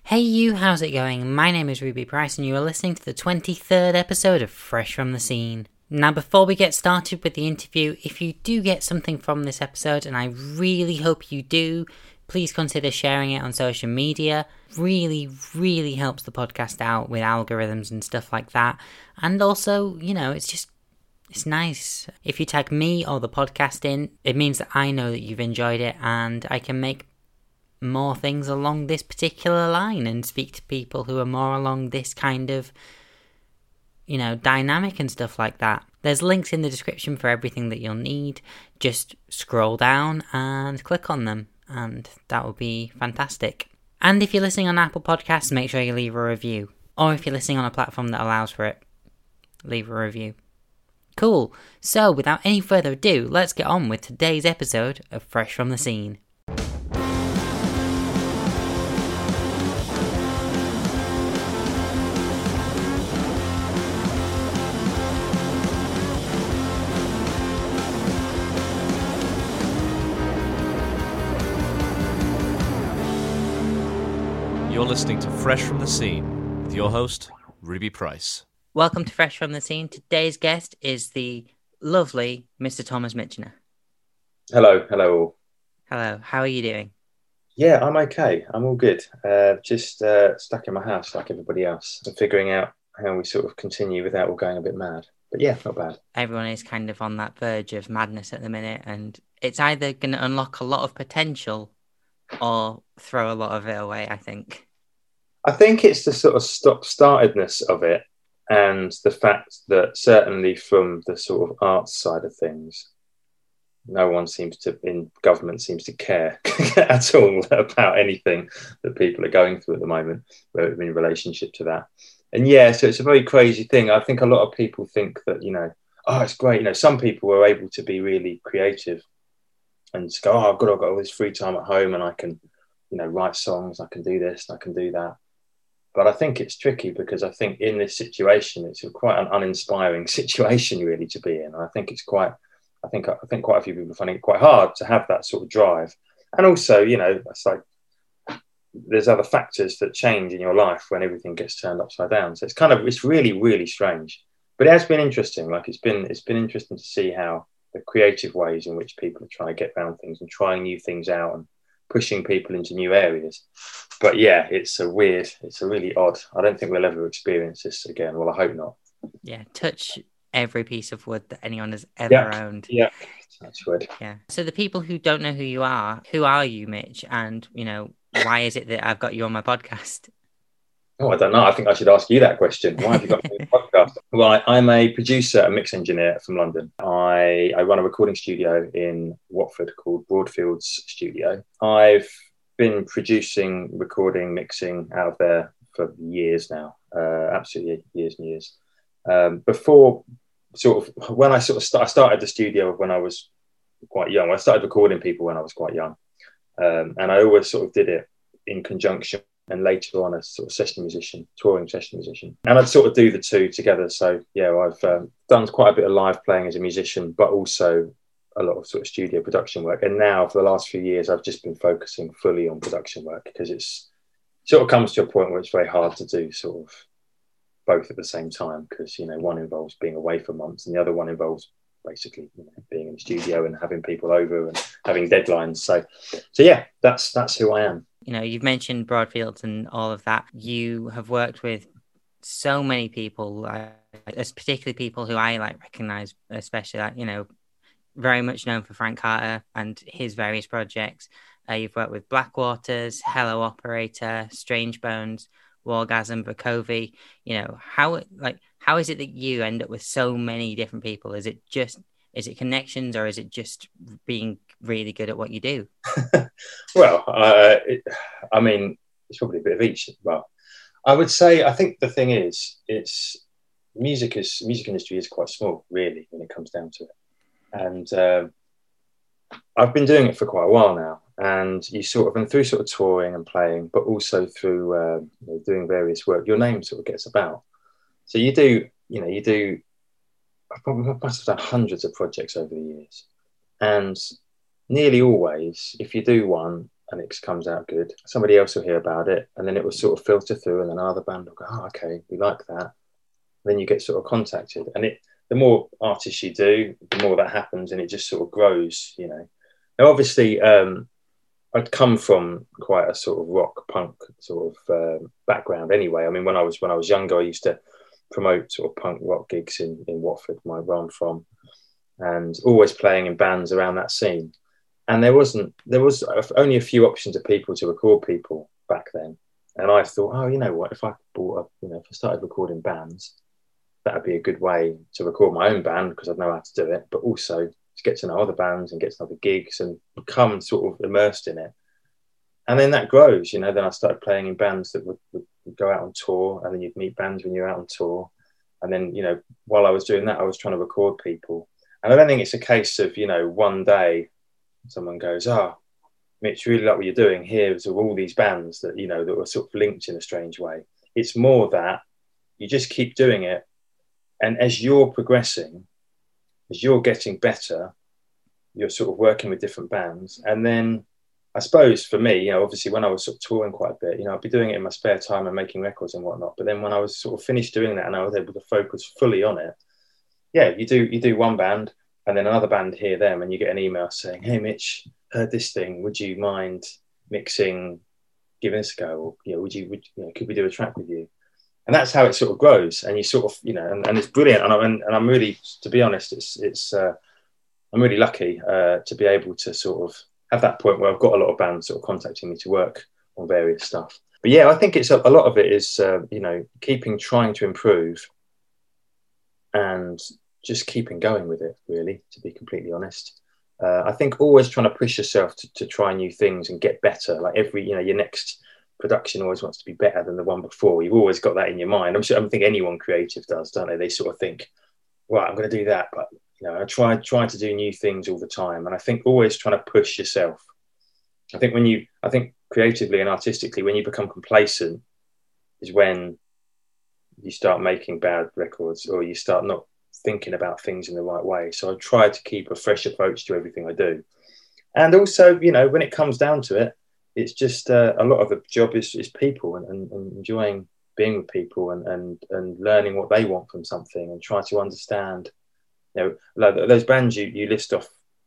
Hey you, how's it going? My name is Ruby Price and you are listening to the 23rd episode of Fresh from the Scene. Now before we get started with the interview, if you do get something from this episode, and I really hope you do, please consider sharing it on social media. Really helps the podcast out with algorithms and stuff like that. And also, it's nice. If you tag me or the podcast in, it means that I know that you've enjoyed it and I can make more things along this particular line and speak to people who are more along this kind of, dynamic and stuff like that. There's links in the description for everything that you'll need. Just scroll down and click on them and that will be fantastic. And if you're listening on Apple Podcasts, make sure you leave a review. Or if you're listening on a platform that allows for it, leave a review. Cool. So without any further ado, let's get on with today's episode of Fresh from the Scene. You're listening to Fresh from the Scene with your host, Ruby Price. Welcome to Fresh from the Scene. Today's guest is the lovely Mr. Thomas Mitchener. Hello all. Hello, how are you doing? Yeah, I'm okay. I'm all good. Just stuck in my house like everybody else and figuring out how we sort of continue without all going a bit mad. But yeah, not bad. Everyone is kind of on that verge of madness at the minute, and it's either going to unlock a lot of potential or throw a lot of it away, I think. I think it's the sort of stop-startedness of it and the fact that certainly from the sort of arts side of things, no one in government seems to care at all about anything that people are going through at the moment in relationship to that. And yeah, so it's a very crazy thing. I think a lot of people think that, it's great. Some people are able to be really creative and just go, I've got all this free time at home and I can, write songs, I can do this, I can do that. But I think it's tricky because I think in this situation, it's quite an uninspiring situation really to be in. I think I think quite a few people find it quite hard to have that sort of drive. And also, it's like there's other factors that change in your life when everything gets turned upside down. So it's really strange. But it has been interesting. Like it's been interesting to see how the creative ways in which people are trying to get around things and trying new things out and pushing people into new areas. But yeah, it's really odd. I don't think we'll ever experience this again. Well, I hope not. Yeah, touch every piece of wood that anyone has ever owned. Yeah, that's wood. Yeah. So the people who don't know who are you, Mitch? And, why is it that I've got you on my podcast? Oh, I don't know. I think I should ask you that question. Why have you got me on the podcast? Well, I'm a producer and mix engineer from London. I run a recording studio in Watford called Broadfields Studio. I've been producing, recording, mixing out of there for years now. Absolutely years and years. Before when I started the studio when I was quite young. I started recording people when I was quite young. And I always sort of did it in conjunction and later on as sort of touring session musician. And I'd sort of do the two together. So yeah, I've done quite a bit of live playing as a musician, but also a lot of sort of studio production work. And now for the last few years, I've just been focusing fully on production work because it's sort of comes to a point where it's very hard to do sort of both at the same time because, one involves being away for months and the other one involves basically being in the studio and having people over and having deadlines. So yeah, that's who I am. You've mentioned Broadfields and all of that. You have worked with so many people, particularly people who I recognize, especially very much known for Frank Carter and his various projects. You've worked with Blackwaters, Hello Operator, Strange Bones, Wargasm, Bakovi. How is it that you end up with so many different people? Is it connections or is it just being really good at what you do? Well, it's probably a bit of each. Well, I would say I think the thing is, music industry is quite small, really, when it comes down to it. And I've been doing it for quite a while now, and you sort of, and through sort of touring and playing, but also through doing various work, your name sort of gets about. So you do, I must have done hundreds of projects over the years, and nearly always, if you do one, and it comes out good, somebody else will hear about it, and then it will sort of filter through, and then another band will go, oh, okay, we like that. Then you get sort of contacted, and the more artists you do, the more that happens, and it just sort of grows, you know. Now, obviously, I'd come from quite a sort of rock punk sort of background anyway. I mean, when I was younger, I used to promote sort of punk rock gigs in Watford, where I'm from, and always playing in bands around that scene. And there was only a few options of people to record people back then. And I thought, oh, you know what, if I started recording bands, that would be a good way to record my own band, because I'd know how to do it, but also to get to know other bands and get to know other gigs and become sort of immersed in it. And then that grows, you know. Then I started playing in bands that would go out on tour, and then you'd meet bands when you're out on tour. And then, you know, while I was doing that, I was trying to record people. And I don't think it's a case of, you know, one day someone goes, oh, Mitch, really like what you're doing. Here's all these bands that, you know, that were sort of linked in a strange way. It's more that you just keep doing it. And as you're progressing, as you're getting better, you're sort of working with different bands. And then I suppose for me, you know, obviously when I was sort of touring quite a bit, you know, I'd be doing it in my spare time and making records and whatnot. But then when I was sort of finished doing that and I was able to focus fully on it, yeah, you do one band and then another band hear them, and you get an email saying, hey, Mitch, heard this thing. Would you mind mixing, giving this a go? Or, you know, could we do a track with you? And that's how it sort of grows. And you sort of, you know, and it's brilliant. And I'm really, to be honest, I'm really lucky to be able to sort of have that point where I've got a lot of bands sort of contacting me to work on various stuff. But yeah, I think it's a lot of it is, you know, trying to improve and just keeping going with it, really, to be completely honest. I think always trying to push yourself to try new things and get better. Like your next production always wants to be better than the one before. You've always got that in your mind. I think anyone creative does, don't they? They sort of think, right, I'm going to do that, but you know, I try to do new things all the time. And I think always trying to push yourself. I think creatively and artistically, when you become complacent is when you start making bad records, or you start not thinking about things in the right way. So I try to keep a fresh approach to everything I do. And also, you know, when it comes down to it, it's just a lot of the job is people and enjoying being with people and learning what they want from something and try to understand. You know, like those bands you listed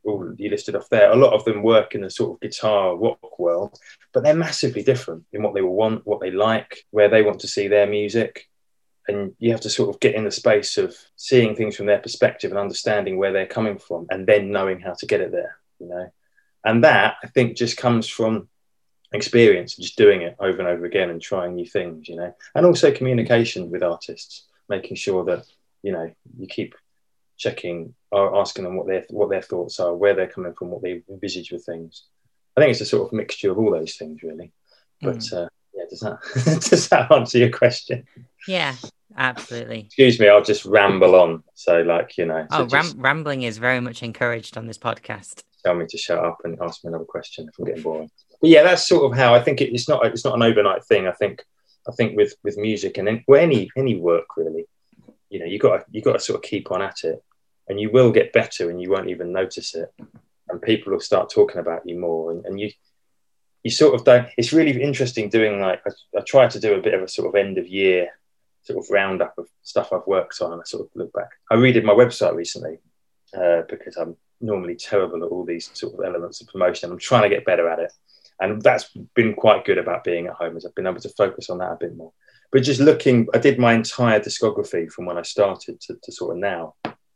off there, a lot of them work in the sort of guitar rock world, but they're massively different in what they want, what they like, where they want to see their music. And you have to sort of get in the space of seeing things from their perspective and understanding where they're coming from, and then knowing how to get it there, you know. And that, I think, just comes from experience, just doing it over and over again and trying new things, you know. And also communication with artists, making sure that, you know, you keep checking or asking them what their thoughts are, where they're coming from, what they envisage with things. I think it's a sort of mixture of all those things, really. But yeah, does that answer your question? Yeah, absolutely. Excuse me, I'll just ramble on. So, like, you know. Oh, rambling is very much encouraged on this podcast. Tell me to shut up and ask me another question if I'm getting boring. But yeah, that's sort of how I think it's not an overnight thing. I think with music and any work really, you know, you got to sort of keep on at it, and you will get better, and you won't even notice it, and people will start talking about you more, and you sort of don't. It's really interesting doing, like, I try to do a bit of a sort of end of year sort of roundup of stuff I've worked on, and I sort of look back. I redid my website recently because I'm normally terrible at all these sort of elements of promotion. I'm trying to get better at it, and that's been quite good about being at home, as I've been able to focus on that a bit more. But just looking, I did my entire discography from when I started to sort of now.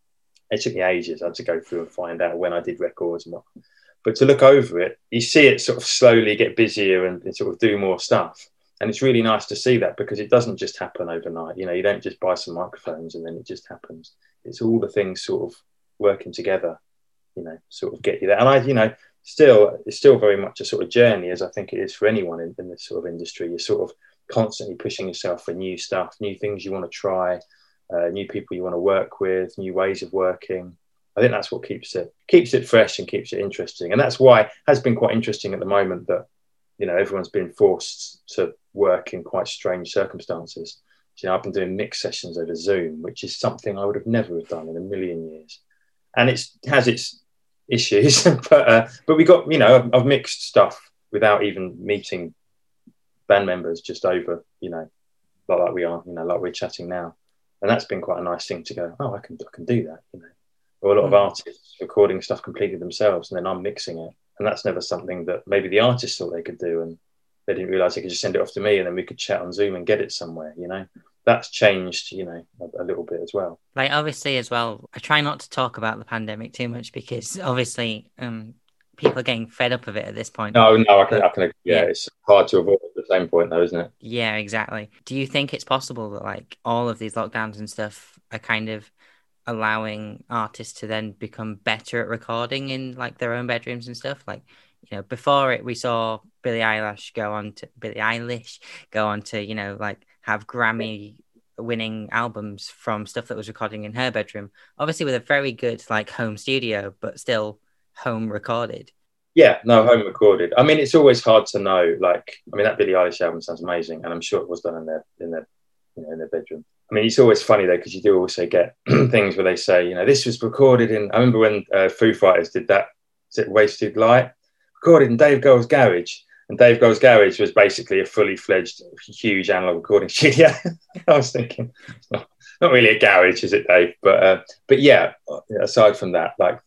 It took me ages. I had to go through and find out when I did records and what. But to look over it, you see it sort of slowly get busier and sort of do more stuff. And it's really nice to see that, because it doesn't just happen overnight. You know, you don't just buy some microphones and then it just happens. It's all the things sort of working together, you know, sort of get you there. And it's still very much a sort of journey, as I think it is for anyone in this sort of industry. You're sort of constantly pushing yourself for new stuff, new things you want to try, new people you want to work with, new ways of working. I think that's what keeps it fresh and keeps it interesting. And that's why it has been quite interesting at the moment that, you know, everyone's been forced to work in quite strange circumstances. You know, I've been doing mix sessions over Zoom, which is something I would have never have done in a million years. And it has its issues, but we got, you know, I've mixed stuff without even meeting band members, just over, like we are, like we're chatting now. And that's been quite a nice thing to go, oh, I can do that, Or a lot of artists recording stuff completely themselves, and then I'm mixing it. And that's never something that maybe the artists thought they could do, and they didn't realize they could just send it off to me, and then we could chat on Zoom and get it somewhere, That's changed, a little bit as well. Like, obviously, as well, I try not to talk about the pandemic too much because obviously people are getting fed up of it at this point. No, I can. Yeah, it's hard to avoid at the same point, though, isn't it? Yeah, exactly. Do you think it's possible that like all of these lockdowns and stuff are kind of allowing artists to then become better at recording in like their own bedrooms and stuff? Like, before it, we saw Billie Eilish go on to, like have Grammy winning albums from stuff that was recording in her bedroom, obviously with a very good like home studio, but still home recorded. Yeah, no, home recorded. I mean, it's always hard to know. Like, I mean, that Billie Eilish album sounds amazing, and I'm sure it was done in their bedroom. I mean, it's always funny though, because you do also get things where they say, this was recorded in. I remember when Foo Fighters did that. Is it Wasted Light? Recorded in Dave Grohl's garage. And Dave Grohl's garage was basically a fully fledged, huge analog recording studio. I was thinking, it's not really a garage, is it, Dave? But yeah, aside from that, like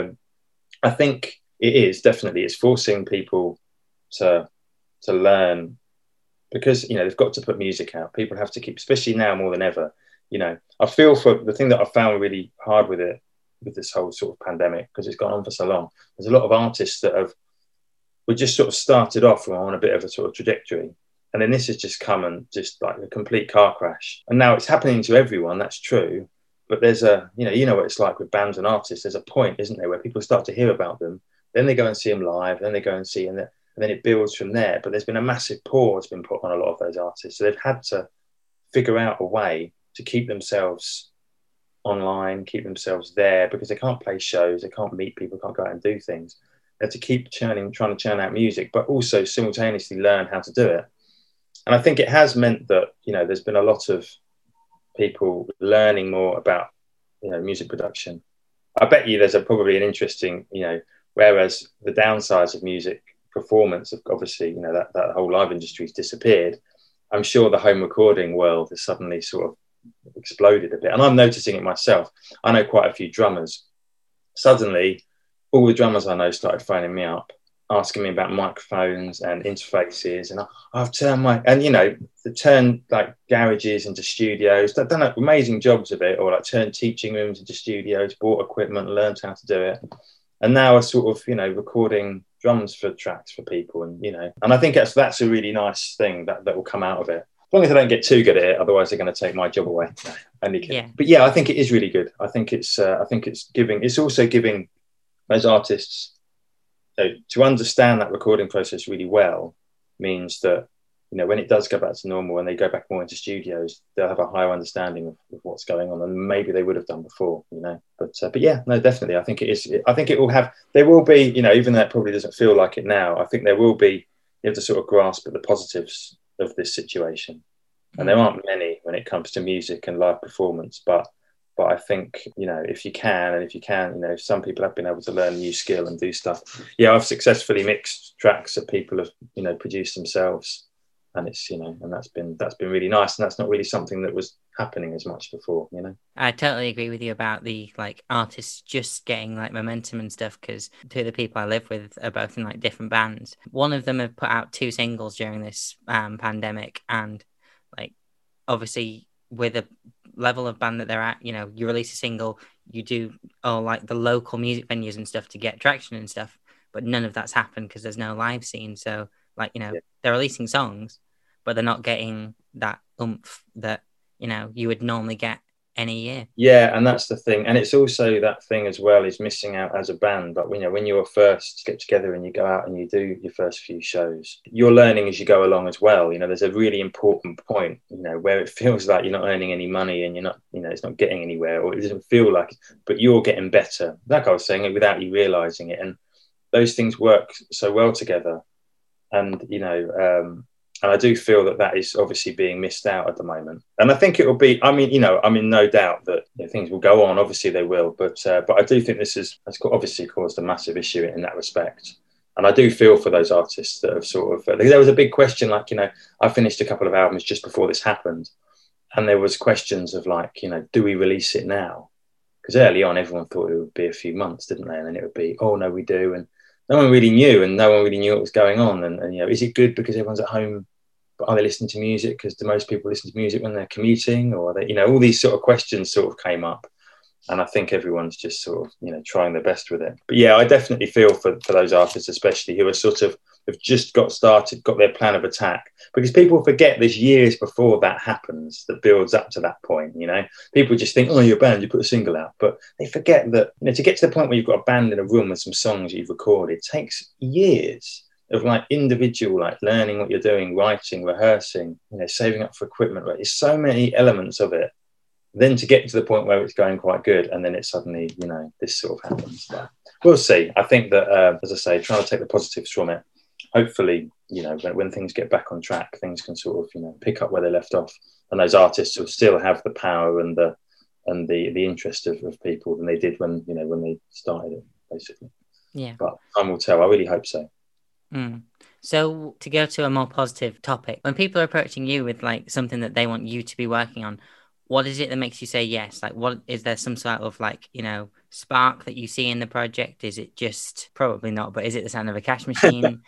I think it is definitely, it's forcing people to learn, because they've got to put music out. People have to keep, especially now more than ever. I feel for the thing that I found really hard with this whole sort of pandemic, because it's gone on for so long. There's a lot of artists that we just sort of started off on a bit of a sort of trajectory, and then this has just come and just like a complete car crash. And now it's happening to everyone. That's true, but there's a you know what it's like with bands and artists. There's a point, isn't there, where people start to hear about them, then they go and see them live, then they go and see, and then it builds from there. But there's been a massive pause been put on a lot of those artists, so they've had to figure out a way to keep themselves online, keep themselves there, because they can't play shows, they can't meet people, can't go out and do things. They have to keep trying to churn out music, but also simultaneously learn how to do it. And I think it has meant that, there's been a lot of people learning more about, music production. I bet you there's probably an interesting, whereas the downsides of music performance, obviously, that whole live industry's disappeared. I'm sure the home recording world has suddenly sort of exploded a bit. And I'm noticing it myself. I know quite a few drummers. Suddenly, all the drummers I know started phoning me up, asking me about microphones and interfaces. And I've turned turn like garages into studios. They've done amazing jobs of it, or like turned teaching rooms into studios, bought equipment, learned how to do it. And now are sort of, recording drums for tracks for people. And, and I think that's a really nice thing that will come out of it. As long as I don't get too good at it, otherwise they're going to take my job away. Yeah. But yeah, I think it is really good. I think it's also giving those artists to understand that recording process really well, means that when it does go back to normal and they go back more into studios, they'll have a higher understanding of what's going on than maybe they would have done before. But yeah, no, definitely, I think it is. I think there will be, even though it probably doesn't feel like it now, I think there will be. You have to sort of grasp at the positives of this situation, and there aren't many when it comes to music and live performance, but I think, if you can, some people have been able to learn a new skill and do stuff. Yeah, I've successfully mixed tracks that people have, produced themselves, and it's, and that's been really nice. And that's not really something that was happening as much before, I totally agree with you about the like artists just getting like momentum and stuff, because two of the people I live with are both in like different bands. One of them have put out 2 singles during this pandemic, and like obviously with a level of band that they're at, you release a single, you do all like the local music venues and stuff to get traction and stuff, but none of that's happened because there's no live scene. So like, they're releasing songs, but they're not getting that oomph that, you would normally get any year. Yeah, and that's the thing. And it's also that thing as well, is missing out as a band. But when you're first get together and you go out and you do your first few shows, you're learning as you go along as well. There's a really important point, where it feels like you're not earning any money and you're not, it's not getting anywhere, or it doesn't feel like it, but you're getting better. Like I was saying, without you realizing it. And those things work so well together. And, and I do feel that is obviously being missed out at the moment. And I think it will be, no doubt that things will go on. Obviously they will. But I do think this has obviously caused a massive issue in that respect. And I do feel for those artists that have sort of, there was a big question, like, I finished a couple of albums just before this happened. And there was questions of like, do we release it now? Because early on, everyone thought it would be a few months, didn't they? And then it would be, oh, no, we do. And no one really knew, and no one really knew what was going on. And is it good because everyone's at home? But are they listening to music? Because do most people listen to music when they're commuting? Or are they, all these sort of questions sort of came up. And I think everyone's just sort of, trying their best with it. But yeah, I definitely feel for those artists, especially who are sort of have just got started, got their plan of attack. Because people forget there's years before that happens that builds up to that point, People just think, oh, you're a band, you put a single out. But they forget that, to get to the point where you've got a band in a room with some songs you've recorded, it takes years of like individual, like learning what you're doing, writing, rehearsing, saving up for equipment. Right? There's so many elements of it. Then to get to the point where it's going quite good, and then it suddenly, this sort of happens. But we'll see. I think that, as I say, trying to take the positives from it. Hopefully, when things get back on track, things can sort of, pick up where they left off, and those artists will still have the power and the interest of people than they did when they started it, basically. Yeah. But time will tell. I really hope so. Mm. So to go to a more positive topic, when people are approaching you with like something that they want you to be working on, what is it that makes you say yes? Like, what is there some sort of like, spark that you see in the project? Is it just, probably not, but is it the sound of a cash machine?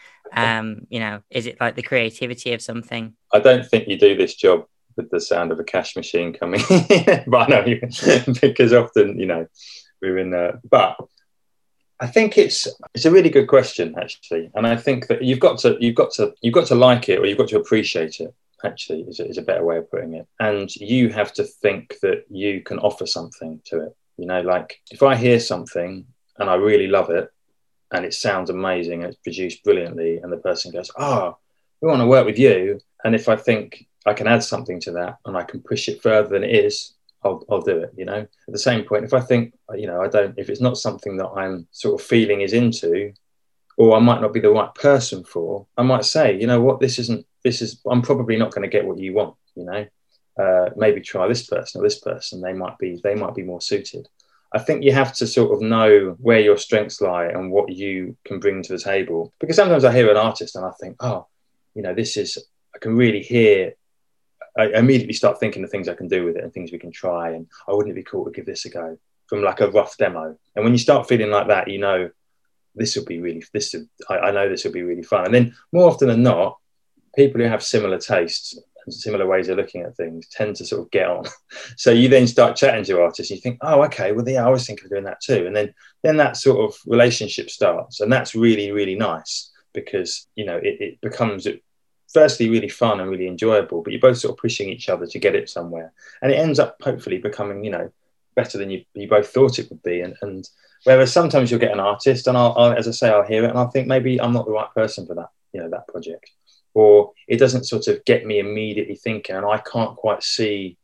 Is it like the creativity of something? I don't think you do this job with the sound of a cash machine coming but I know because often, we're in but I think it's a really good question, actually. And I think that you've got to like it, or you've got to appreciate it. Actually, is a better way of putting it. And you have to think that you can offer something to it. Like if I hear something and I really love it and it sounds amazing and it's produced brilliantly, and the person goes, oh, we want to work with you. And if I think I can add something to that and I can push it further than it is, I'll do it, At the same point, if I think, if it's not something that I'm sort of feeling is into, or I might not be the right person for, I might say, what, I'm probably not going to get what you want, maybe try this person or this person. They might be more suited. I think you have to sort of know where your strengths lie and what you can bring to the table. Because sometimes I hear an artist and I think, oh, I can really hear, I immediately start thinking of things I can do with it and things we can try. And wouldn't it be cool to give this a go from like a rough demo? And when you start feeling like that, this will be really, I know this will be really fun. And then more often than not, people who have similar tastes and similar ways of looking at things tend to sort of get on. So you then start chatting to artists and you think, oh, okay, well, yeah, I was thinking of doing that too. And then that sort of relationship starts. And that's really, really nice because, it becomes firstly really fun and really enjoyable, but you're both sort of pushing each other to get it somewhere. And it ends up hopefully becoming, better than you both thought it would be. And whereas sometimes you'll get an artist and I'll, as I say, I'll hear it and I'll think maybe I'm not the right person for that, that project. Or it doesn't sort of get me immediately thinking, and if I can't quite see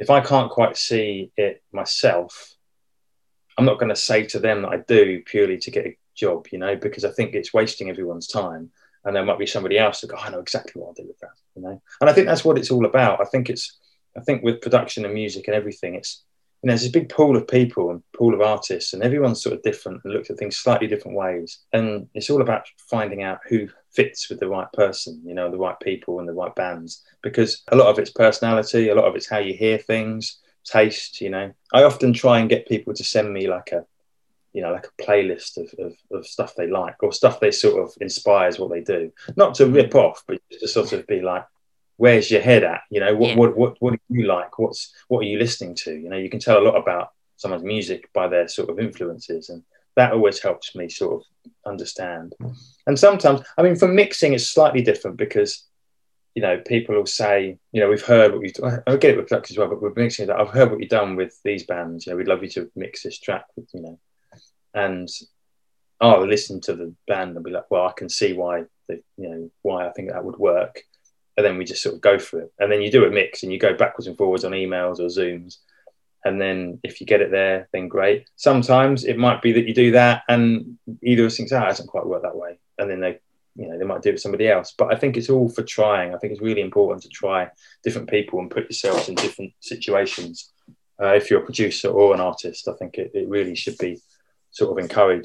it myself, I'm not going to say to them that I do purely to get a job, because I think it's wasting everyone's time. And there might be somebody else that go, I know exactly what I'll do with that, And I think that's what it's all about. I think with production and music and everything, it's, there's this big pool of people and pool of artists, and everyone's sort of different and looks at things slightly different ways. And it's all about finding out who fits with the right person, the right people and the right bands, because a lot of it's personality, a lot of it's how you hear things, taste, I often try and get people to send me like a playlist of stuff they like, or stuff they sort of inspires what they do, not to rip off, but to sort of be like, where's your head at? What do you like? What are you listening to? You can tell a lot about someone's music by their sort of influences, and that always helps me sort of understand. And sometimes, for mixing, it's slightly different because, people will say, we've heard what you've done. I get it with production as well, but with mixing, I've heard what you've done with these bands. We'd love you to mix this track with, and I'll listen to the band and be like, well, I can see why I think that would work. And then we just sort of go for it. And then you do a mix and you go backwards and forwards on emails or Zooms. And then if you get it there, then great. Sometimes it might be that you do that and either of us thinks, it hasn't quite worked that way. And then they might do it with somebody else. But I think it's all for trying. I think it's really important to try different people and put yourselves in different situations. If you're a producer or an artist, I think it really should be sort of encouraged.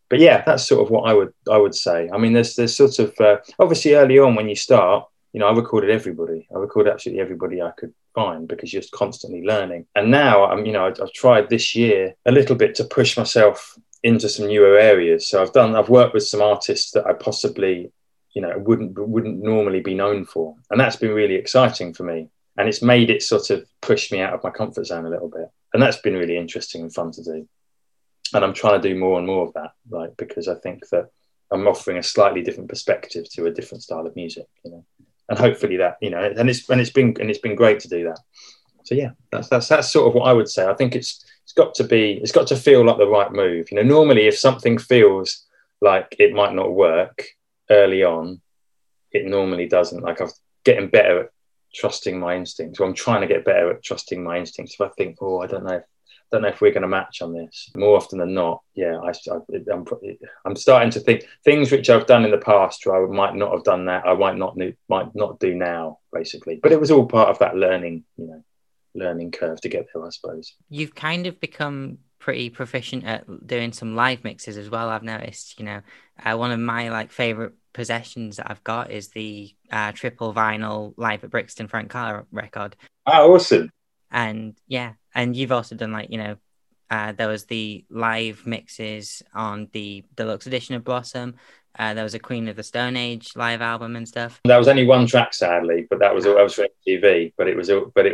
But yeah, that's sort of what I would say. I mean, there's sort of obviously early on when you start, I recorded everybody. I recorded absolutely everybody I could find because you're constantly learning. And now I've tried this year a little bit to push myself into some newer areas. So I've worked with some artists that I possibly wouldn't normally be known for, and that's been really exciting for me. And it's made it sort of push me out of my comfort zone a little bit, and that's been really interesting and fun to do. And I'm trying to do more and more of that, like, because I think that I'm offering a slightly different perspective to a different style of music, and hopefully that, and it's been great to do that. So yeah, that's sort of what I would say. I think it's got to feel like the right move. Normally if something feels like it might not work early on, it normally doesn't. Like, I'm getting better at trusting my instincts. Well, I'm trying to get better at trusting my instincts. If I think, I don't know if we're going to match on this, more often than not, yeah, I'm starting to think things which I've done in the past where I might not have done that, I might not do now, basically. But it was all part of that learning curve to get there, I suppose. You've kind of become pretty proficient at doing some live mixes as well, I've noticed. One of my favorite possessions that I've got is the triple vinyl Live at Brixton Frank Carr record. Oh, awesome. And yeah, and you've also done there was the live mixes on the deluxe edition of Blossom. There was a Queen of the Stone Age live album and stuff. That was only one track, sadly, but that was for MTV. But it was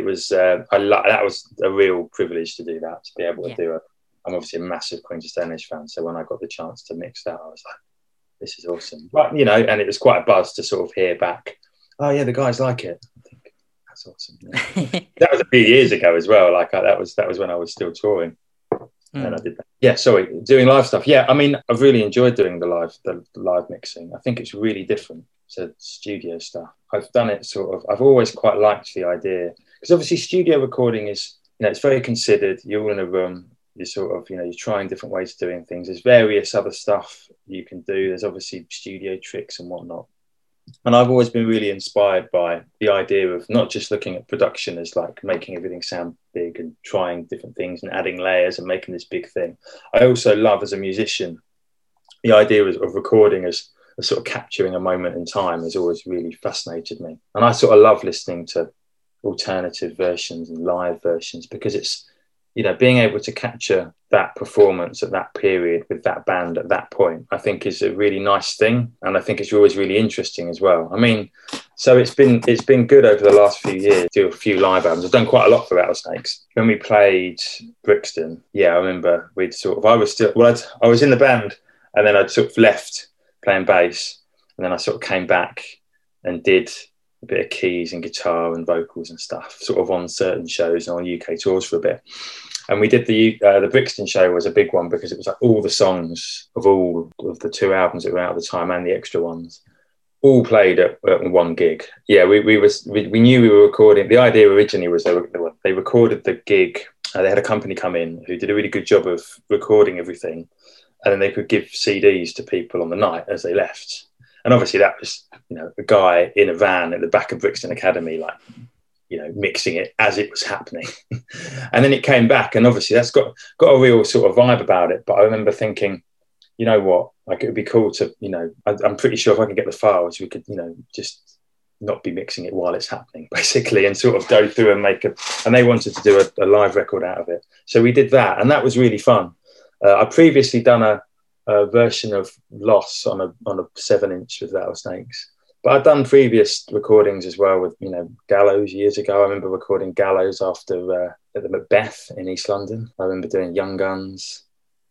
that was a real privilege to do that, to be able to do it. I'm obviously a massive Queen of the Stone Age fan, so when I got the chance to mix that, I was like, this is awesome. But and it was quite a buzz to sort of hear back, oh yeah, the guys like it. I think that's awesome. That was a few years ago as well. That was when I was still touring. And I did that. Yeah, sorry, doing live stuff. Yeah, I mean, I've really enjoyed doing the live mixing. I think it's really different to studio stuff. I've done it I've always quite liked the idea, because obviously studio recording is, it's very considered. You're all in a room. You're you're trying different ways of doing things. There's various other stuff you can do. There's obviously studio tricks and whatnot. And I've always been really inspired by the idea of not just looking at production as making everything sound big and trying different things and adding layers and making this big thing. I also love, as a musician, the idea of recording as sort of capturing a moment in time has always really fascinated me. And I sort of love listening to alternative versions and live versions, because it's, being able to capture that performance at that period with that band at that point, I think is a really nice thing. And I think it's always really interesting as well. I mean, so it's been good over the last few years to do a few live albums. I've done quite a lot for Rattlesnakes. When we played Brixton, I remember I was in the band, and then I'd sort of left playing bass, and then I sort of came back and did a bit of keys and guitar and vocals and stuff, sort of on certain shows and on UK tours for a bit. And we did the Brixton show was a big one, because it was all the songs of all of the two albums that were out at the time and the extra ones, all played at one gig. Yeah, we knew we were recording. The idea originally was they recorded the gig. They had a company come in who did a really good job of recording everything, and then they could give CDs to people on the night as they left. And obviously that was, a guy in a van at the back of Brixton Academy, mixing it as it was happening. And then it came back, and obviously that's got a real sort of vibe about it. But I remember thinking, you know what, it would be cool to, I'm pretty sure if I could get the files, we could, just not be mixing it while it's happening, basically, and sort of go through and and they wanted to do a live record out of it. So we did that, and that was really fun. I previously done a version of Loss on a 7-inch with Rattlesnakes. But I'd done previous recordings as well with, Gallows years ago. I remember recording Gallows after at the Macbeth in East London. I remember doing Young Guns.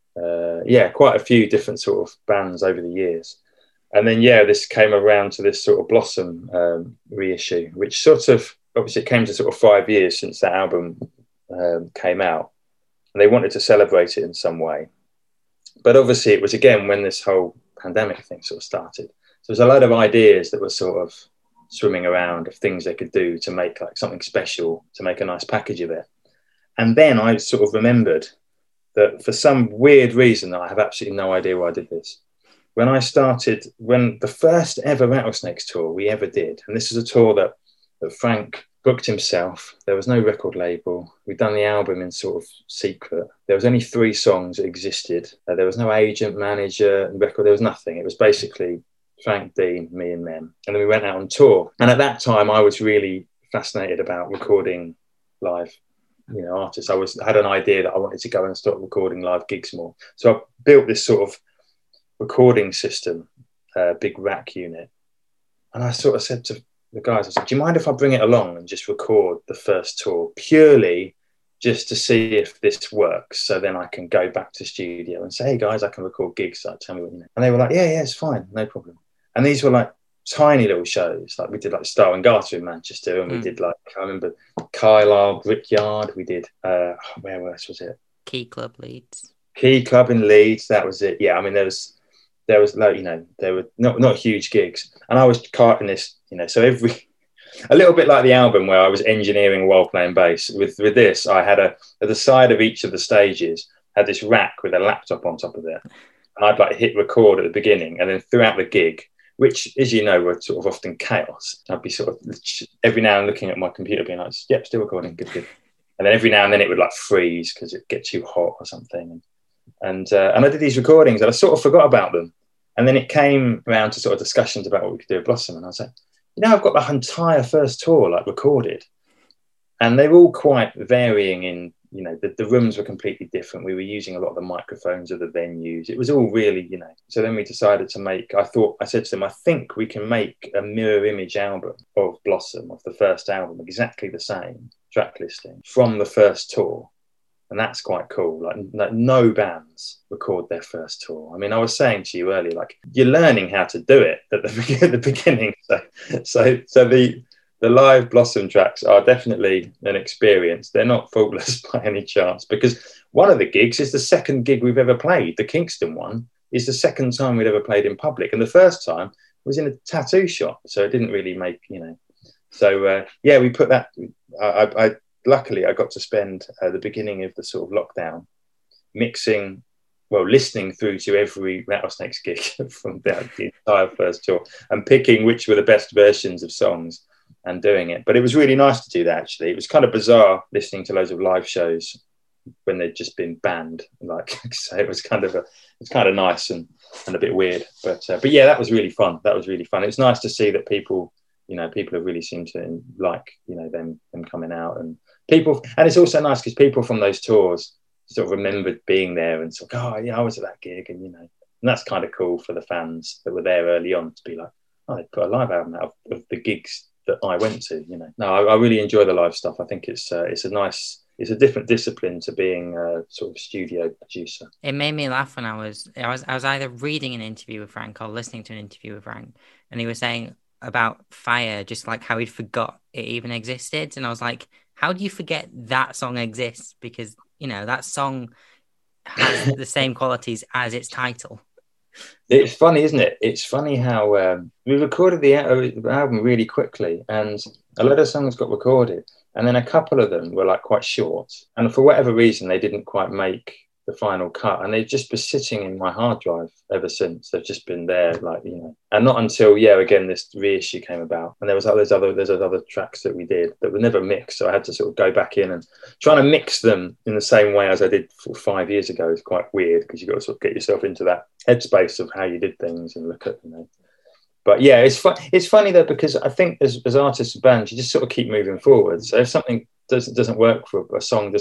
Quite a few different sort of bands over the years. And then, this came around to this sort of Blossom reissue, which sort of, obviously it came to sort of 5 years since that album came out. And they wanted to celebrate it in some way. But obviously it was, again, when this whole pandemic thing sort of started. So there's a load of ideas that were sort of swimming around of things they could do to make something special, to make a nice package of it. And then I sort of remembered that for some weird reason that I have absolutely no idea why I did this. When the first ever Rattlesnakes tour we ever did, and this is a tour that Frank booked himself. There was no record label. We'd done the album in sort of secret. There was only 3 songs that existed. There was no agent, manager, record. There was nothing. It was basically Frank, Dean, me and Mem. And then we went out on tour. And at that time, I was really fascinated about recording live, artists. I had an idea that I wanted to go and start recording live gigs more. So I built this sort of recording system, big rack unit. And I sort of said to the guys, I said, do you mind if I bring it along and just record the first tour, purely just to see if this works, so then I can go back to the studio and say, hey guys, I can record gigs, like, tell me what you know. And they were like, yeah, it's fine, no problem. And these were like tiny little shows. Like we did like Star and Garter in Manchester, and we did like, I remember Carlisle, Brickyard, we did, where else was it? Key Club Leeds. Key Club in Leeds, that was it. Yeah, I mean, there was like, there were not huge gigs. And I was carting this, so a little bit like the album where I was engineering while playing bass. With this, I had at the side of each of the stages, had this rack with a laptop on top of it. And I'd like hit record at the beginning, and then throughout the gig, which, as you know, were sort of often chaos, I'd be sort of every now and looking at my computer being like, yep, still recording, good. And then every now and then it would like freeze because it'd get too hot or something. And I did these recordings and I sort of forgot about them. And then it came around to sort of discussions about what we could do with Blossom. And I was like, I've got the entire first tour like recorded. And they were all quite varying in, the rooms were completely different. We were using a lot of the microphones of the venues. It was all really, So then we decided to I said to them, I think we can make a mirror image album of Blossom, of the first album, exactly the same track listing from the first tour. And that's quite cool. Like no bands record their first tour. I mean, I was saying to you earlier, like you're learning how to do it at the beginning. So the live Blossom tracks are definitely an experience. They're not faultless by any chance, because one of the gigs is the second gig we've ever played. The Kingston one is the second time we'd ever played in public, and the first time was in a tattoo shop. So it didn't really make, So we put that. Luckily, I got to spend the beginning of the sort of lockdown listening through to every Rattlesnakes gig from the entire first tour and picking which were the best versions of songs and doing it. But it was really nice to do that, actually. It was kind of bizarre listening to loads of live shows when they'd just been banned. So it was kind of nice and a bit weird. But yeah, that was really fun. It's nice to see that people have really seemed to like, them coming out and people. And it's also nice because people from those tours sort of remembered being there and sort of, oh yeah, I was at that gig, and that's kind of cool for the fans that were there early on to be like, oh, they put a live album out of the gigs that I went to. No, I really enjoy the live stuff. I think it's a different discipline to being a sort of studio producer. It made me laugh when I was either reading an interview with Frank or listening to an interview with Frank, and he was saying about Fire, just like how he'd forgot it even existed. And I was like, how do you forget that song exists? Because, that song has the same qualities as its title. It's funny, isn't it? It's funny how we recorded the album really quickly, and a lot of songs got recorded, and then a couple of them were like quite short. And for whatever reason, they didn't quite make the final cut, and they've just been sitting in my hard drive ever since. They've just been there, and not until again this reissue came about, and there's other tracks that we did that were never mixed, so I had to sort of go back in and trying to mix them in the same way as I did 5 years ago. Is quite weird because you've got to sort of get yourself into that headspace of how you did things and look at But yeah, it's funny though, because I think as artists and bands, you just sort of keep moving forward. So if something doesn't work for a song,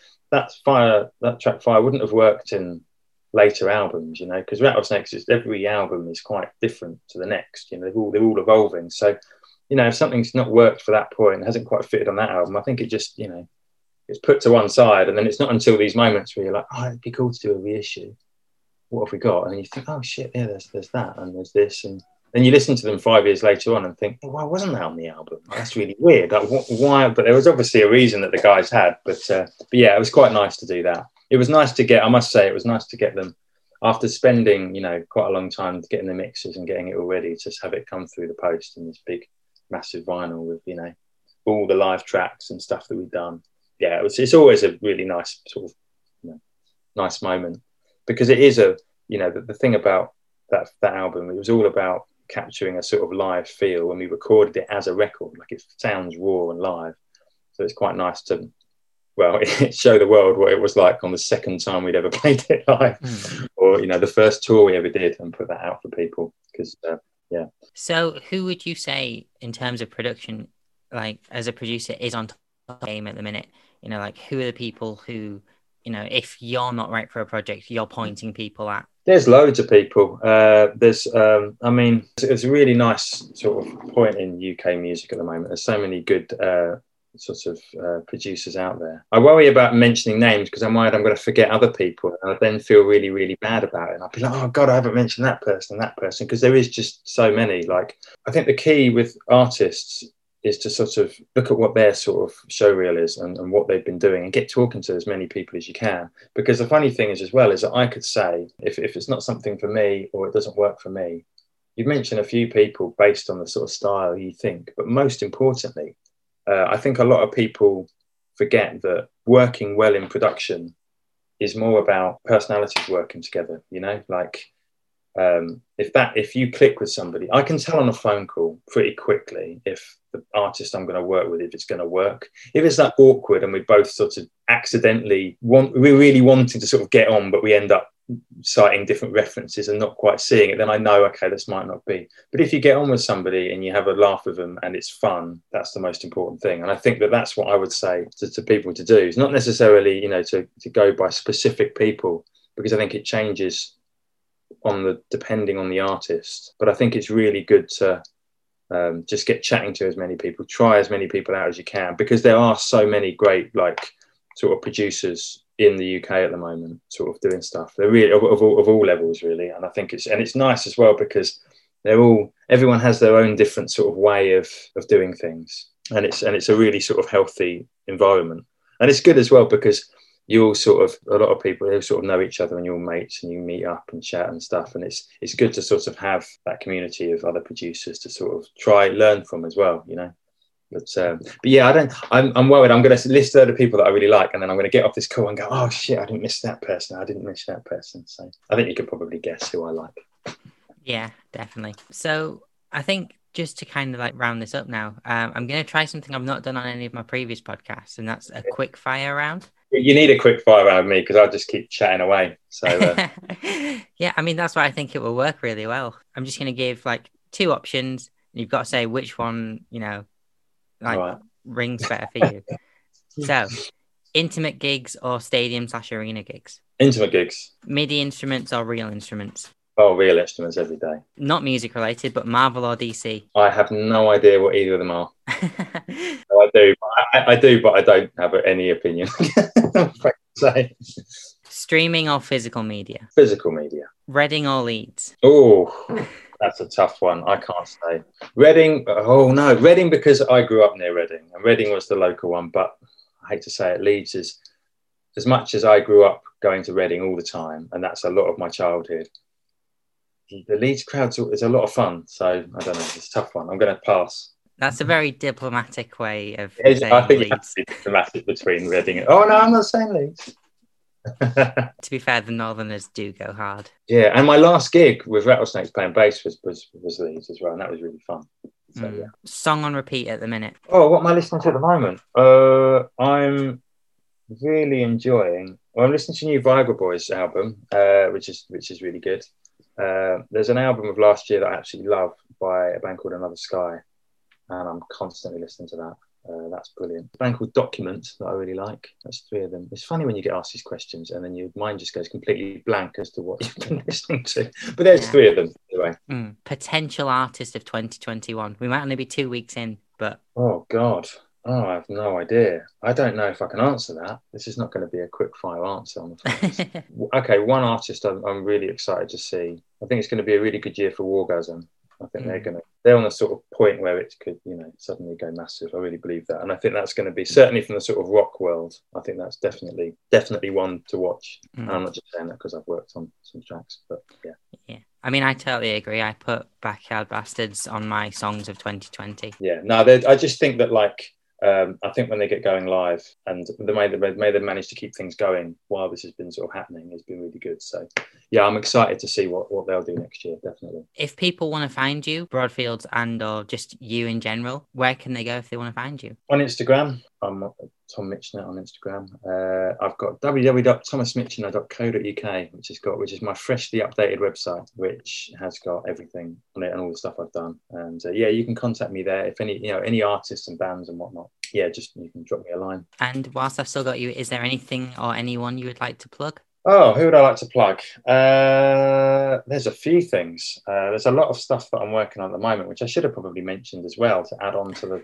that track Fire wouldn't have worked in later albums, because Rattlesnakes, every album is quite different to the next. They're all evolving. So, if something's not worked for that point, hasn't quite fitted on that album, I think it just, it's put to one side, and then it's not until these moments where you're like, oh, it'd be cool to do a reissue. What have we got? And then you think, oh shit, yeah, there's that, and there's this, and then you listen to them 5 years later on and think, well, why wasn't that on the album? That's really weird. Like, why? But there was obviously a reason that the guys had. But yeah, it was quite nice to do that. It was nice to get, I must say, it was nice to get them after spending, quite a long time getting the mixes and getting it all ready, to just have it come through the post in this big, massive vinyl with, all the live tracks and stuff that we've done. Yeah, it's always a really nice sort of, nice moment, because it is the thing about that album, it was all about capturing a sort of live feel when we recorded it as a record. Like it sounds raw and live. So it's quite nice to, well, show the world what it was like on the second time we'd ever played it live, or, you know, the first tour we ever did, and put that out for people. Because, yeah. So who would you say in terms of production, like as a producer, is on top of the game at the minute? You know, like who are the people who, you know, if you're not right for a project, you're pointing people at? There's loads of people. There's I mean, it's a really nice sort of point in UK music at the moment. There's so many good producers out there. I worry about mentioning names because I'm worried I'm going to forget other people, and I then feel really, really bad about it. And I'll be like, oh God, I haven't mentioned that person, because there is just so many. Like, I think the key with artists is to sort of look at what their sort of show reel is and what they've been doing, and get talking to as many people as you can. Because the funny thing is as well is that I could say, if it's not something for me or it doesn't work for me, you've mentioned a few people based on the sort of style you think, but most importantly, I think a lot of people forget that working well in production is more about personalities working together, you know, like if you click with somebody, I can tell on a phone call pretty quickly if the artist I'm going to work with, if it's going to work. If it's that awkward and we both sort of accidentally we're really wanting to sort of get on, but we end up citing different references and not quite seeing it, then I know, okay, this might not be. But if you get on with somebody and you have a laugh with them and it's fun, that's the most important thing. And I think that that's what I would say to people to do. It's not necessarily, you know, to go by specific people, because I think it changes depending on the artist. But I think it's really good to just get chatting to as many people, try as many people out as you can, because there are so many great like sort of producers in the UK at the moment, sort of doing stuff. They're really of all levels, really. And I think it's nice as well, because everyone has their own different sort of way of doing things, and it's a really sort of healthy environment. And it's good as well because a lot of people who sort of know each other, and you're all mates and you meet up and chat and stuff. And it's good to sort of have that community of other producers to sort of learn from as well, you know. But yeah, I'm worried I'm going to list other people that I really like, and then I'm going to get off this call and go, oh shit, I didn't miss that person. So I think you could probably guess who I like. Yeah, definitely. So I think just to kind of like round this up now, I'm going to try something I've not done on any of my previous podcasts, and that's a quick fire round. You need a quick fire round with me because I'll just keep chatting away. So yeah, I mean, that's why I think it will work really well. I'm just going to give like two options, and you've got to say which one, you know, like right, rings better for you. So, intimate gigs or stadium/arena gigs? Intimate gigs. MIDI instruments or real instruments? Oh, real instruments every day. Not music related, but Marvel or DC? I have no idea what either of them are. No, I do, but I don't have any opinion. Say. Streaming or physical media? Physical media. Reading or Leeds? Oh, that's a tough one. I can't say. Reading, oh no, Reading, because I grew up near Reading, and Reading was the local one, but I hate to say it, Leeds is, as much as I grew up going to Reading all the time, and that's a lot of my childhood, the Leeds crowd is a lot of fun. So I don't know, it's a tough one. I'm going to pass. That's a very diplomatic way of saying I think Leeds. You have to be diplomatic between Reading and... Oh no, I'm not saying Leeds. To be fair, the Northerners do go hard. Yeah, and my last gig with Rattlesnakes playing bass was Leeds as well, and that was really fun. So, yeah. Song on repeat at the minute? Oh, what am I listening to at the moment? I'm really enjoying... Well, I'm listening to new Viagra Boys album, which is really good. There's an album of last year that I actually love by a band called Another Sky, and I'm constantly listening to that. That's brilliant. A band called Document that I really like. That's three of them. It's funny when you get asked these questions and then your mind just goes completely blank as to what you've been listening to. But there's three of them anyway. Potential artist of 2021. We might only be 2 weeks in, but... Oh, God. Oh, I have no idea. I don't know if I can answer that. This is not going to be a quick fire answer on the phone. Okay, one artist I'm really excited to see. I think it's going to be a really good year for Wargasm. I think they're on a sort of point where it could, you know, suddenly go massive. I really believe that. And I think that's going to be, certainly from the sort of rock world, I think that's definitely one to watch. And I'm not just saying that because I've worked on some tracks, but yeah. Yeah. I mean, I totally agree. I put Backyard Bastards on my songs of 2020. Yeah, no, I just think that, like, I think when they get going live, and the way they've managed to keep things going while this has been sort of happening has been really good. So yeah, I'm excited to see what they'll do next year, definitely. If people want to find you, Broadfields, and or just you in general, where can they go if they want to find you? On Instagram, I'm Tom Michener on Instagram. I've got www.thomasmichener.co.uk, which is my freshly updated website, which has got everything on it and all the stuff I've done. And yeah, you can contact me there if any artists and bands and whatnot. Yeah, just you can drop me a line. And whilst I've still got you, is there anything or anyone you would like to plug? Oh, who would I like to plug? There's a few things. There's a lot of stuff that I'm working on at the moment, which I should have probably mentioned as well to add on to the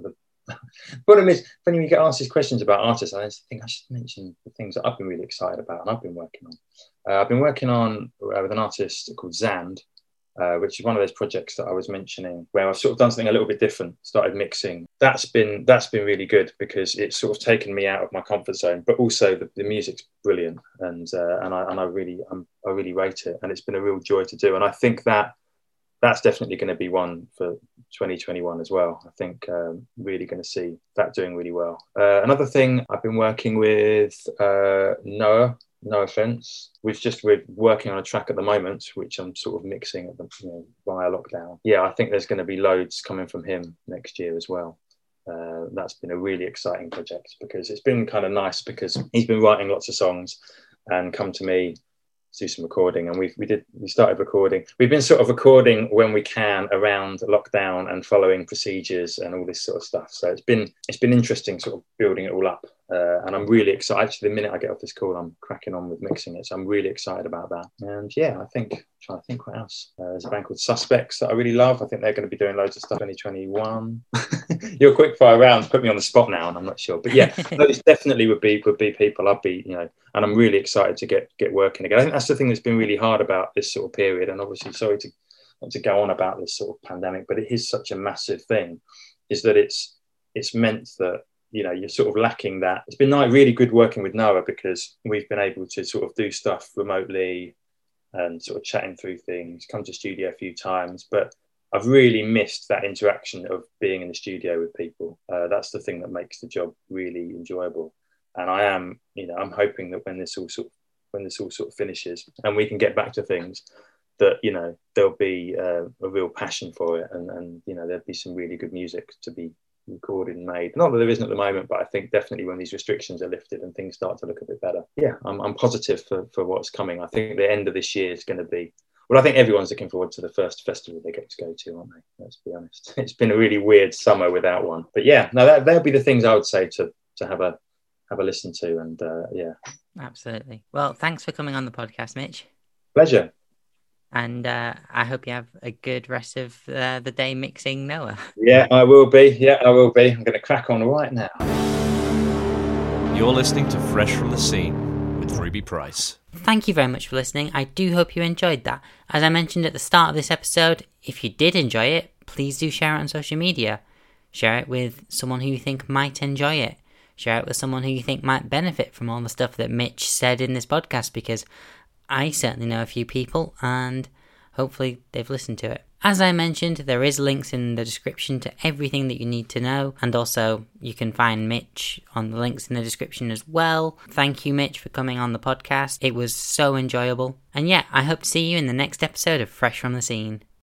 problem is, when you get asked these questions about artists, I think I should mention the things that I've been really excited about and I've been working on. I've been working on with an artist called Zand, which is one of those projects that I was mentioning, where I've sort of done something a little bit different, started mixing. That's been really good because it's sort of taken me out of my comfort zone, but also the music's brilliant, and I really rate it, and it's been a real joy to do. And I think that's definitely going to be one for 2021 as well. I think really going to see that doing really well. Another thing, I've been working with Noah. No offense. We're working on a track at the moment, which I'm sort of mixing at via lockdown. Yeah, I think there's going to be loads coming from him next year as well. That's been a really exciting project because it's been kind of nice because he's been writing lots of songs and come to me to do some recording, and we started recording. We've been sort of recording when we can around lockdown and following procedures and all this sort of stuff. So it's been interesting sort of building it all up, and I'm really excited. Actually, the minute I get off this call, I'm cracking on with mixing it, so I'm really excited about that. And yeah, I'm trying to think what else. There's a band called Suspects that I really love. I think they're going to be doing loads of stuff in 2021. Your quick fire rounds put me on the spot now, and I'm not sure, but yeah, those definitely would be people I'd be, and I'm really excited to get working again. I think that's the thing that's been really hard about this sort of period, and obviously sorry to go on about this sort of pandemic, but it is such a massive thing, is that it's meant that you're sort of lacking that. It's been really good working with Noah because we've been able to sort of do stuff remotely and sort of chatting through things, come to studio a few times, but I've really missed that interaction of being in the studio with people. That's the thing that makes the job really enjoyable. And I am, I'm hoping that when this all sort of finishes and we can get back to things, that there'll be a real passion for it, and there'll be some really good music to be recorded and made. Not that there isn't at the moment, but I think definitely when these restrictions are lifted and things start to look a bit better, yeah, I'm positive for what's coming. I think the end of this year is going to be. Well, I think everyone's looking forward to the first festival they get to go to, aren't they? Let's be honest. It's been a really weird summer without one. But yeah, no, that'll be the things I would say to have a listen to, and yeah. Absolutely. Well, thanks for coming on the podcast, Mitch. Pleasure. And I hope you have a good rest of the day mixing Noah. Yeah, I will be. I'm going to crack on right now. You're listening to Fresh from the Scene with Ruby Price. Thank you very much for listening. I do hope you enjoyed that. As I mentioned at the start of this episode, if you did enjoy it, please do share it on social media. Share it with someone who you think might enjoy it. Share it with someone who you think might benefit from all the stuff that Mitch said in this podcast, because I certainly know a few people and hopefully they've listened to it. As I mentioned, there is links in the description to everything that you need to know, and also you can find Mitch on the links in the description as well. Thank you, Mitch, for coming on the podcast. It was so enjoyable. And yeah, I hope to see you in the next episode of Fresh from the Scene.